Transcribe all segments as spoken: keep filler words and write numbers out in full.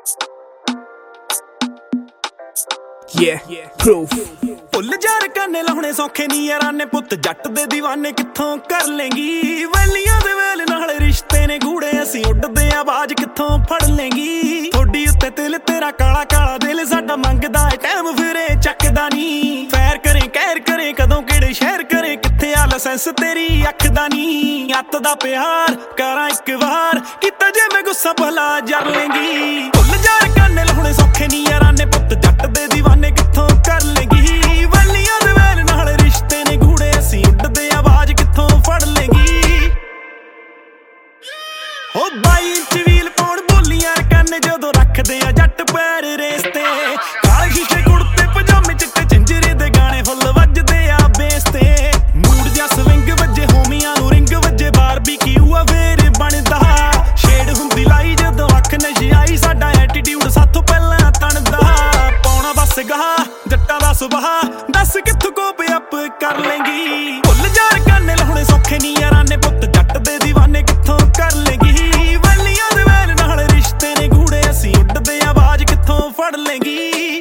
Yeah, proof. ਭੁੱਲ ਜਾਰ ਕੰਨੇ ਲਾਉਣੇ ਸੌਖੇ ਨੀ ਯਾਰਾਂ ਨੇ ਪੁੱਤ ਜੱਟ ਦੇ دیਵਾਨੇ ਕਿੱਥੋਂ ਕਰ ਲੇਂਗੀ ਵੈਲੀਆਂ ਦੇ ਵੇਲ ਨਾਲ ਰਿਸ਼ਤੇ ਨੇ ਗੂੜੇ ਅਸੀਂ ਉੱਡਦੇ ਆਵਾਜ਼ ਕਿੱਥੋਂ ਫੜ ਲੇਂਗੀ ਥੋੜੀ ਉੱਤੇ ਤਿਲ ਤੇਰਾ ਕਾਲਾ ਕਾਲਾ ਦਿਲ ਸਾਡਾ ਮੰਗਦਾ ਏ ਟਾਈਮ ਫਿਰੇ ਚੱਕਦਾ ਨੀ ਫੈਰ ਕਰੇ ਕਹਿਰ ਕਰੇ ਕਦੋਂ ਕਿਹੜੇ ਸ਼ਹਿਰ ਕਰੇ ਕਿੱਥੇ ਆ ਲਾਇਸੈਂਸ ਤੇਰੀ ਅੱਖ ਦਾ ਨੀ ਅੱਤ ਦਾ ਪਿਆਰ ਕਰਾਂ ਇੱਕ ਵਾਰ ਕੀਤਾ ਜੇ ਮੈਂ ਗੁੱਸਾ ਭਲਾ ਜਰ ਲੇਂਗੀ ਭੁੱਲ ਜਾਰ ਕੰਨੇ ਲਾਉਣੇ ਸੌਖੇ ਨੀ ਯਾਰਾਂ ਨੇ ਪੁੱਤ ਜੱਟ ਦੇ دیਵਾਨੇ ਕਿੱਥੋਂ ਕਰ ਲੇਂਗੀ ਵੈਲੀਆਂ ਦੇ ਵੇਲ ਨਾਲ ਰਿਸ਼ਤੇ ਨੇ ਗੂੜੇ ਅਸੀਂ ਉੱਡਦੇ ਆਵਾਜ਼ ਕਿੱਥੋਂ ਫੜ ਲੇਂਗੀ ਹੋ ਬਾਈ ਇੰਚ ਵੀਲ ਪਾਉਣ ਬੋਲੀਆਂ ਕੰਨ ਜਦੋਂ ਰੱਖਦੇ ਆ ਜੱਟ ਪੈਰ ਰੇਸ ਤੇ ਕਾਲੇ ਸ਼ੀਸ਼ੇ ਕੁੜਤੇ ਪਜਾਮੇ ਚਿੱਟੇ ਝੰਜਰੇ ਦੇ ਗਾਣੇ ਫੁੱਲ ਵੱਜਦੇ ਆ ਬੇਸ ਤੇ ਮੂਡ ਜਿਹਾ ਸਵਿੰਗ ਵੱਜੇ ਹੋਮੀਆਂ ਨੂੰ ਰਿੰਗ ਵੱਜੇ ਬਾਰਬੀਕਿਊ ਆ ਫੇਰ ਬਣਦਾ ਸ਼ੇਡ ਹੁੰਦੀ ਲਾਈ ਜਦੋਂ ਅੱਖ ਨਸ਼ੀ ਆਈ ਸਾਡਾ ਐਟੀਟਿਊਡ ਸਾਥੋਂ ਪਹਿਲਾਂ ਤਣਦਾ ਪਾਉਣਾ ਬਸ ਗਾਹ ਜੱਟਾਂ ਦਾ ਸੁਭਾਅ ਦੱਸ ਕਿੱਥੋਂ ਕੋਪ ਅਪ ਕਰ ਲੇਂਗੀ ਭੁੱਲ ਜਾਰ ਕੰਨੇ ਲਾਉਣੇ ਸੌਖੇ ਨੀ ਯਾਰਾਂ ਨੇ ਪੁੱਤ ਜੱਟ ਦੇ دیਵਾਨੇ ਕਿੱਥੋਂ ਕਰ ਲੇਂਗੀ ਵੈਲੀਆਂ ਦੇ ਵੇਲ ਨਾਲ ਰਿਸ਼ਤੇ ਨੇ ਗੂੜੇ ਅਸੀਂ ਉੱਡਦੇ ਆਵਾਜ਼ ਕਿੱਥੋਂ ਫੜ ਲੇਂਗੀ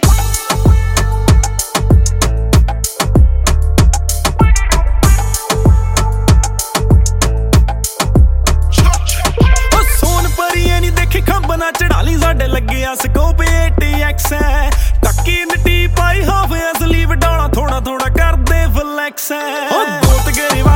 ਉਹ ਸੋਨ ਪਰੀਏ ਨੀ ਦੇਖੀ ਖੰਭ ਨਾ ਚੜਾ ਲਈ ਸਾਡੇ ਲੱਗਿਆ ਸਕੋਪ ਏਟੀ ਐਕਸ ਹੈ ਟੱਕੀ ਨਟੀ ਪਾਈ ਹਾਫ ਐ ਸਲੀਵ ਡਾਲਾ ਥੋੜਾ ਥੋੜਾ ਕਰਦੇ ਫਲੈਕਸ ਹੈ ਉਹ ਦੋਤ ਗਰੀਵਾ